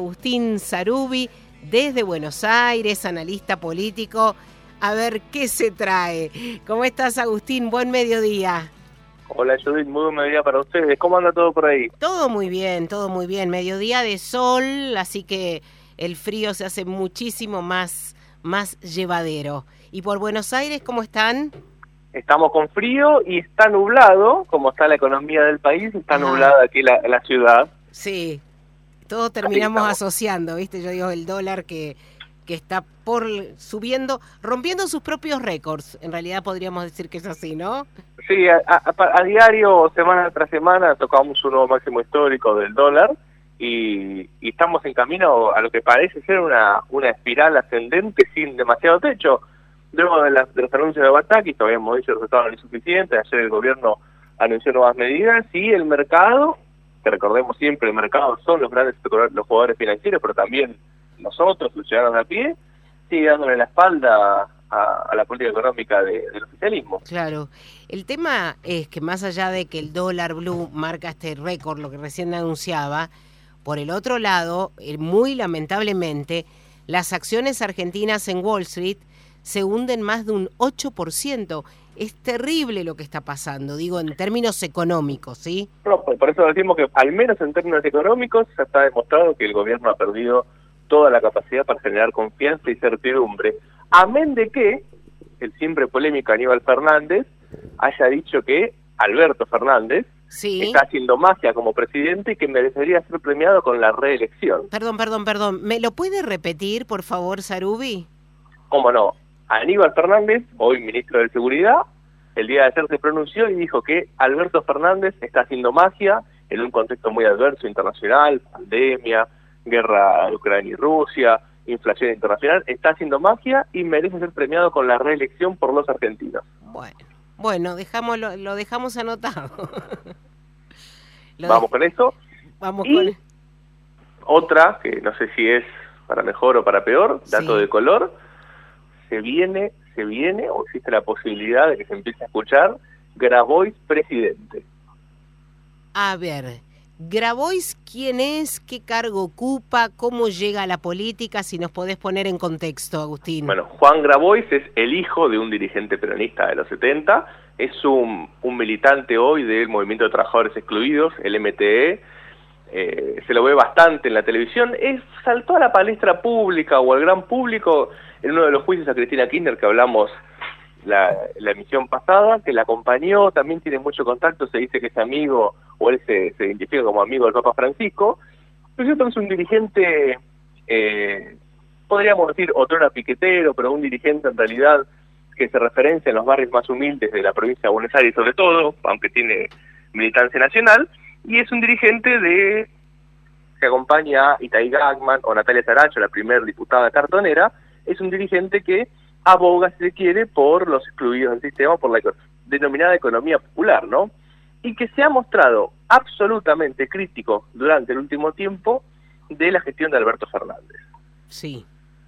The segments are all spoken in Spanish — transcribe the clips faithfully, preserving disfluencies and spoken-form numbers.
Agustín Sarubi, desde Buenos Aires, analista político. A ver qué se trae. ¿Cómo estás, Agustín? Buen mediodía. Hola, Judith, muy buen mediodía para ustedes. ¿Cómo anda todo por ahí? Todo muy bien, todo muy bien. Mediodía de sol, así que el frío se hace muchísimo más, más llevadero. ¿Y por Buenos Aires cómo están? Estamos con frío y está nublado, como está la economía del país, está Ajá. nublada aquí la, la ciudad. Sí, todos terminamos asociando, ¿viste? Yo digo el dólar que, que está por subiendo, rompiendo sus propios récords. En realidad podríamos decir que es así, ¿no? Sí, a, a, a diario, semana tras semana, tocamos un nuevo máximo histórico del dólar y, y estamos en camino a lo que parece ser una, una espiral ascendente sin demasiado techo. Luego de, la, de los anuncios de Bataki, que habíamos dicho que resultaron insuficientes, ayer el gobierno anunció nuevas medidas y el mercado, que recordemos siempre, el mercado son los grandes los jugadores financieros, pero también nosotros, los ciudadanos de a pie, sigue dándole la espalda a, a la política económica de, del oficialismo. Claro. El tema es que más allá de que el dólar blue marca este récord, lo que recién anunciaba, por el otro lado, muy lamentablemente, las acciones argentinas en Wall Street se hunden más de un ocho por ciento. Es terrible lo que está pasando, digo, en términos económicos, ¿sí? No, por eso decimos que, al menos en términos económicos, ya está demostrado que el gobierno ha perdido toda la capacidad para generar confianza y certidumbre. Amén de que el siempre polémico Aníbal Fernández haya dicho que Alberto Fernández sí. está haciendo magia como presidente y que merecería ser premiado con la reelección. Perdón, perdón, perdón. ¿Me lo puede repetir, por favor, Sarubi? ¿Cómo no? Aníbal Fernández, hoy ministro de Seguridad, el día de ayer se pronunció y dijo que Alberto Fernández está haciendo magia en un contexto muy adverso internacional, pandemia, guerra de Ucrania y Rusia, inflación internacional, está haciendo magia y merece ser premiado con la reelección por los argentinos. Bueno, bueno, dejámoslo, lo dejamos anotado. lo Vamos de... con eso. Vamos y con otra, que no sé si es para mejor o para peor, dato sí. de color, se viene, se viene, o existe la posibilidad de que se empiece a escuchar Grabois presidente. A ver, Grabois, ¿quién es? ¿Qué cargo ocupa? ¿Cómo llega a la política? Si nos podés poner en contexto, Agustín. Bueno, Juan Grabois es el hijo de un dirigente peronista de los setenta, es un, un militante hoy del Movimiento de Trabajadores Excluidos, el M T E, eh, se lo ve bastante en la televisión, es, saltó a la palestra pública o al gran público en uno de los juicios a Cristina Kirchner que hablamos la, la emisión pasada, que la acompañó, también tiene mucho contacto, se dice que es amigo, o él se, se identifica como amigo del Papa Francisco. Pero cierto es un dirigente, eh, podríamos decir otrora piquetero, pero un dirigente en realidad que se referencia en los barrios más humildes de la provincia de Buenos Aires sobre todo, aunque tiene militancia nacional, y es un dirigente de que acompaña a Itaí Gagman o Natalia Saracho, la primera diputada cartonera. Es un dirigente que aboga, si se quiere, por los excluidos del sistema, por la denominada economía popular, ¿no? Y que se ha mostrado absolutamente crítico durante el último tiempo de la gestión de Alberto Fernández. Sí.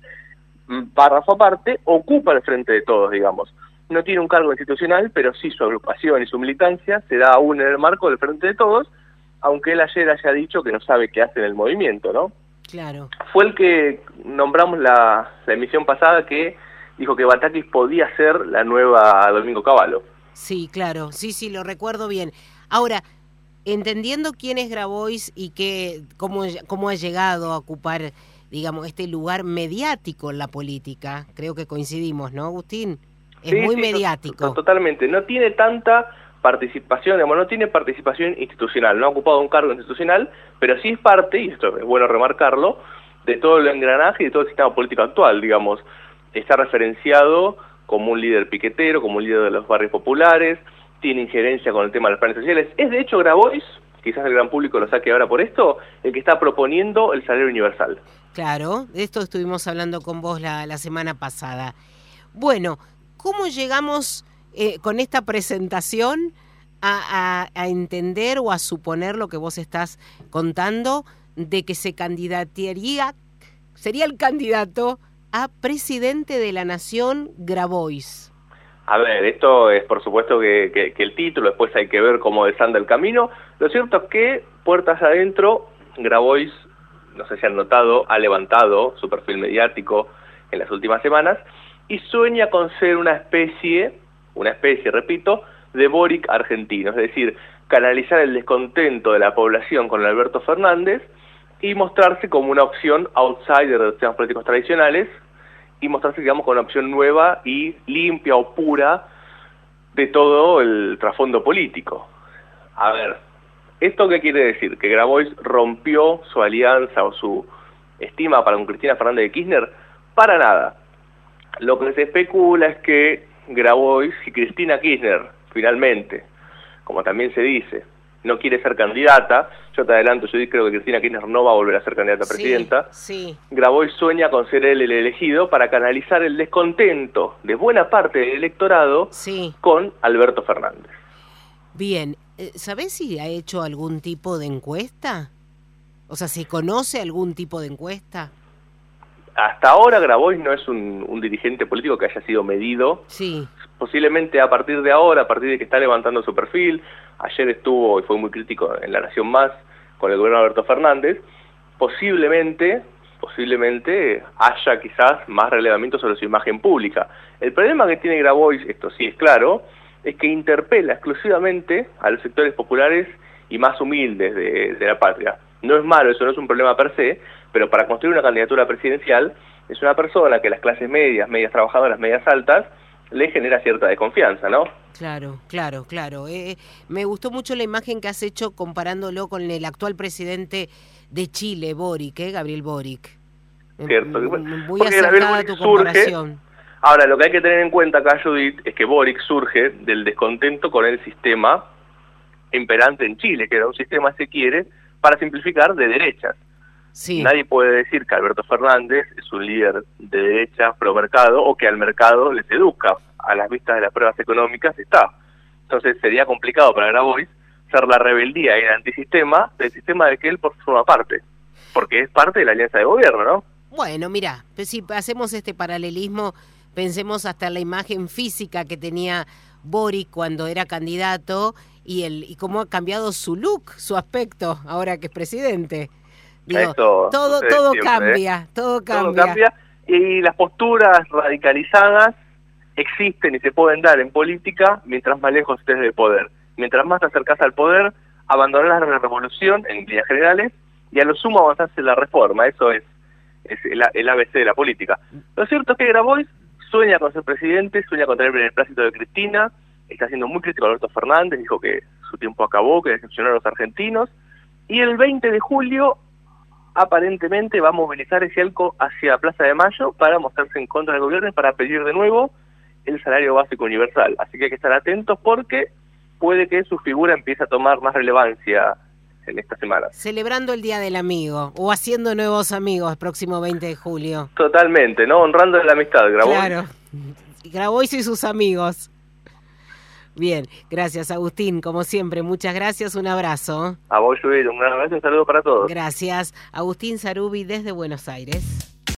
Párrafo aparte, ocupa el frente de todos, digamos. No tiene un cargo institucional, pero sí su agrupación y su militancia se da aún en el marco del frente de todos, aunque él ayer haya dicho que no sabe qué hace en el movimiento, ¿no? Claro. Fue el que nombramos la, la emisión pasada que dijo que Batakis podía ser la nueva Domingo Cavallo. Sí, claro, sí, sí, lo recuerdo bien. Ahora, entendiendo quién es Grabois y que, cómo, cómo ha llegado a ocupar, digamos, este lugar mediático en la política, creo que coincidimos, ¿no, Agustín? Es sí, muy sí, mediático. To- totalmente, no tiene tanta participación, digamos, no tiene participación institucional, no ha ocupado un cargo institucional, pero sí es parte, y esto es bueno remarcarlo, de todo el engranaje y de todo el sistema político actual, digamos. Está referenciado como un líder piquetero, como un líder de los barrios populares, tiene injerencia con el tema de los planes sociales. Es de hecho Grabois, quizás el gran público lo saque ahora por esto, el que está proponiendo el salario universal. Claro, de esto estuvimos hablando con vos la, la semana pasada. Bueno, ¿cómo llegamos eh, con esta presentación a, a, a entender o a suponer lo que vos estás contando de que se candidatearía, sería el candidato a presidente de la Nación Grabois? A ver, esto es por supuesto que, que, que el título, después hay que ver cómo desanda el camino. Lo cierto es que, puertas adentro, Grabois no sé si han notado, ha levantado su perfil mediático en las últimas semanas y sueña con ser una especie, una especie, repito, de Boric argentino, es decir, canalizar el descontento de la población con Alberto Fernández y mostrarse como una opción outsider de los temas políticos tradicionales y mostrarse, digamos, como una opción nueva y limpia o pura de todo el trasfondo político. A ver, ¿esto qué quiere decir? ¿Que Grabois rompió su alianza o su estima para con Cristina Fernández de Kirchner? Para nada. Lo que se especula es que Grabois y Cristina Kirchner, finalmente, como también se dice, no quiere ser candidata. Yo te adelanto, yo creo que Cristina Kirchner no va a volver a ser candidata a presidenta. Sí, sí. Grabois sueña con ser él el elegido para canalizar el descontento de buena parte del electorado Sí. con Alberto Fernández. Bien, ¿sabés si ha hecho algún tipo de encuesta? O sea, ¿se conoce algún tipo de encuesta? Hasta ahora Grabois no es un, un dirigente político que haya sido medido. Sí. Posiblemente a partir de ahora, a partir de que está levantando su perfil, ayer estuvo y fue muy crítico en La Nación Más con el gobierno de Alberto Fernández, posiblemente, posiblemente haya quizás más relevamiento sobre su imagen pública. El problema que tiene Grabois, esto sí es claro, es que interpela exclusivamente a los sectores populares y más humildes de, de la patria. No es malo, eso no es un problema per se, pero para construir una candidatura presidencial es una persona que las clases medias, medias trabajadoras, medias altas, le genera cierta desconfianza, ¿no? Claro, claro, claro. Eh, me gustó mucho la imagen que has hecho comparándolo con el actual presidente de Chile, Boric, ¿eh? Gabriel Boric. Cierto. Muy acertada tu comparación. Surge, ahora, lo que hay que tener en cuenta acá, Judith, es que Boric surge del descontento con el sistema imperante en Chile, que era un sistema, si quiere, para simplificar, de derechas. Sí. Nadie puede decir que Alberto Fernández es un líder de derecha pro mercado o que al mercado le seduzca. A las vistas de las pruebas económicas está. Entonces sería complicado para Grabois ser la rebeldía y el antisistema del sistema del que él forma parte, porque es parte de la alianza de gobierno, ¿no? Bueno, mira, pues si hacemos este paralelismo, pensemos hasta en la imagen física que tenía Boric cuando era candidato y, el, y cómo ha cambiado su look, su aspecto, ahora que es presidente. Digo, Eso, todo todo siempre, cambia, ¿eh? todo cambia. Todo cambia y las posturas radicalizadas existen y se pueden dar en política mientras más lejos estés del poder. Mientras más te acercás al poder, abandonás la revolución en líneas generales y a lo sumo avanzás en la reforma. Eso es, es el, el A B C de la política. Lo cierto es que Grabois sueña con ser presidente, sueña con tener el beneplácito de Cristina, está siendo muy crítico a Alberto Fernández, dijo que su tiempo acabó, que decepcionó a los argentinos, y el veinte de julio aparentemente va a movilizar ese arco hacia Plaza de Mayo para mostrarse en contra del gobierno y para pedir de nuevo el salario básico universal. Así que hay que estar atentos porque puede que su figura empiece a tomar más relevancia en esta semana. Celebrando el Día del Amigo o haciendo nuevos amigos el próximo veinte de julio. Totalmente, ¿no? Honrando la amistad, Grabois. Claro, Grabois y sus amigos. Bien, gracias Agustín, como siempre, muchas gracias, un abrazo. A vos, Judith, un gran abrazo y un saludo para todos. Gracias, Agustín Sarubi desde Buenos Aires.